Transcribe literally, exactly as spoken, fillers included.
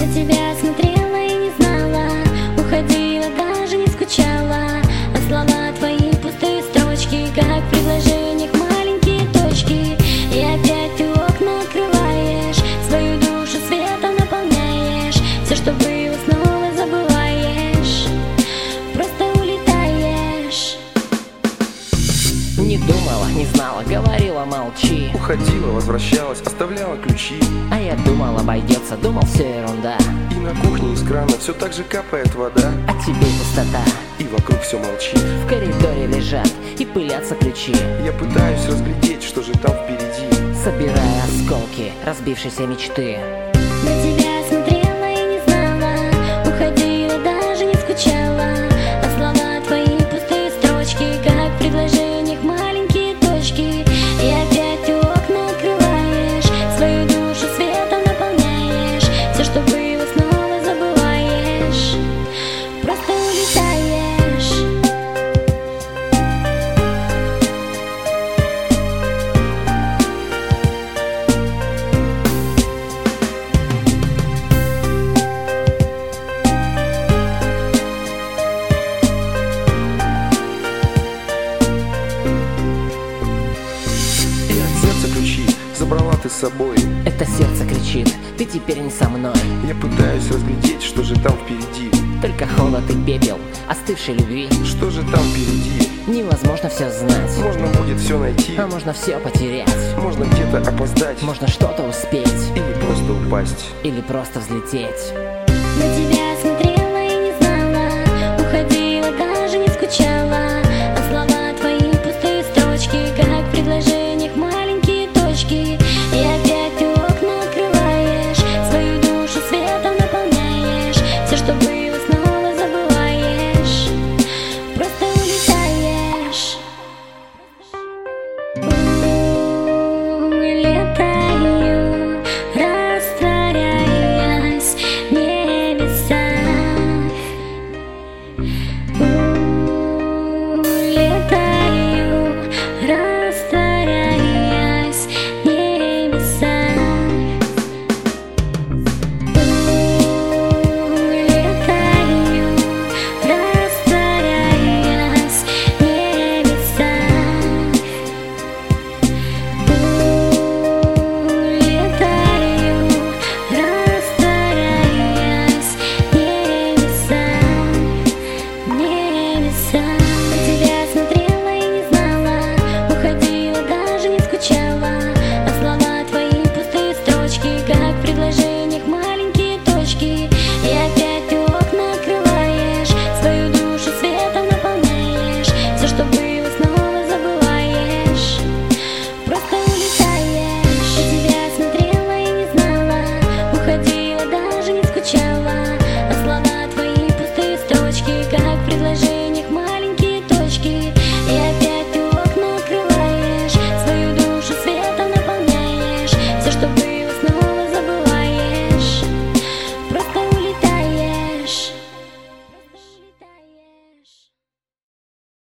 На тебя смотрела и не знала, уходила, даже не скучала. А слова твои пустые строчки, как в предложениях маленькие точки. И опять ты окна открываешь, свою душу светом наполняешь. Все, что было, снова забываешь, просто улетаешь. Не думала, не знала, говорила молчи. Уходила, возвращалась, оставляла ключи. А я думал, обойдется, думал, все ерунда. И на кухне из крана все так же капает вода. А тебе пустота. И вокруг все молчит. В коридоре лежат и пылятся ключи. Я пытаюсь разглядеть, что же там впереди, собирая осколки разбившейся мечты. На тебя смотрела и не знала, уходила, даже не скучала. А слова твои пустые строчки, как в предложениях маленькие точки. И опять ты окна открываешь, свою душу светом наполняешь. Все, что было, снова забываешь, просто улетаешь. и от сердца ключи забрала ты с собой. Это сердце кричит, ты теперь не со мной. Я пытаюсь разглядеть, что же там впереди, Только холод и пепел остывшей любви. что же там впереди. Невозможно все знать, Можно будет все найти, а можно все потерять. можно где-то опоздать, Можно что-то успеть или просто упасть. или просто взлететь. На тебя